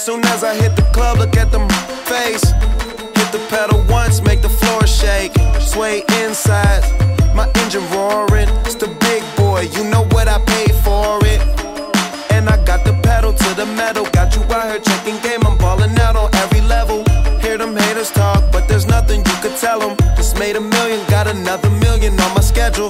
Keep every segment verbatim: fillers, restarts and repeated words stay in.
Soon as I hit the club, look at them face. Hit the pedal once, make the floor shake. Sway inside, my engine roaring. It's the big boy, you know what I paid for it. And I got the pedal to the metal. Got you out here checking game, I'm balling out on every level. Hear them haters talk, but there's nothing you could tell them. Just made a million, got another million on my schedule.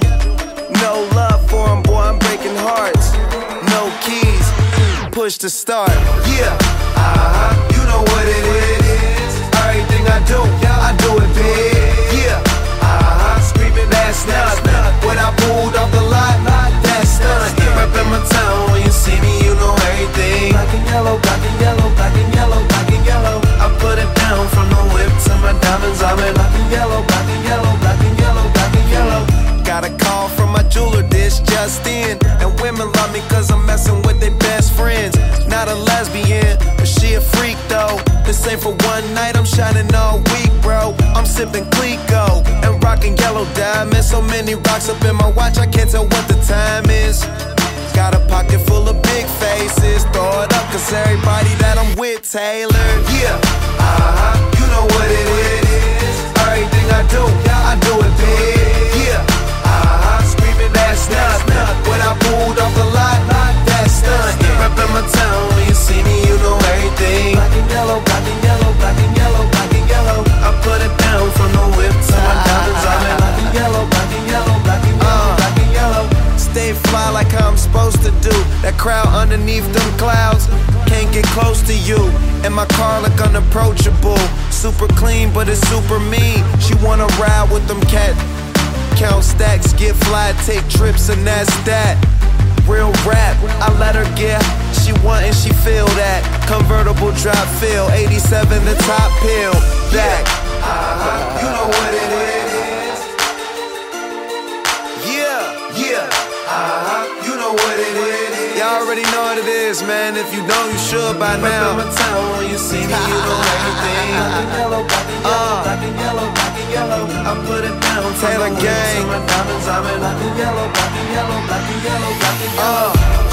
No love for them, boy, I'm breaking hearts. No keys, push to start. Yeah, uh-huh, you know what it is. Everything I do, I do it big. Yeah, uh-huh, screaming that's not when I pulled off the lot, that's not. Reppin' my town, when you see me, you know everything. Black and yellow, black and yellow, black and yellow, black and yellow. I put it down from the whip to my diamonds. I'm in black and yellow, black and yellow, black and yellow, black and yellow. Got a call from my jeweler, this just in. And women love me cause I'm messing with their best friends. Not a lesbian, but she a freak though. This ain't for one night, I'm shining all week, bro. I'm sipping Clico and rocking yellow diamonds. So many rocks up in my watch, I can't tell what the time is. Got a pocket full of big faces. Throw it up cause everybody that I'm with tailored. Yeah, uh-huh, you know what it is. Everything I do, I do it big. Yeah, uh-huh, screaming that's not when I pulled off the lot, that's done. Reppin' my town, when you see me, you know everything. Black and yellow, black and yellow, black and yellow, black and yellow. I put it down from the whip to my diamonds. I'm in black and yellow, black and yellow, black and yellow, black and yellow. Stay fly like how I'm supposed to do. That crowd underneath them clouds can't get close to you. And my car look unapproachable. Super clean, but it's super mean. She wanna ride with them cat. Count stacks, get fly, take trips, and that's that. Real rap, I let her get. She want and she feel that. Convertible drop feel, eighty-seven the top pill. Back, uh-huh, you know what it is. Yeah, yeah, uh-huh, you know what it is. Y'all already know what it is, man. If you don't, you should by now. Reppin' my town, when you see me, you know everything. Black and yellow, black and yellow, black and yellow, black and yellow. I put it down, Taylor gang. My diamonds, I'm in black and yellow, black and yellow, black and yellow, black and yellow.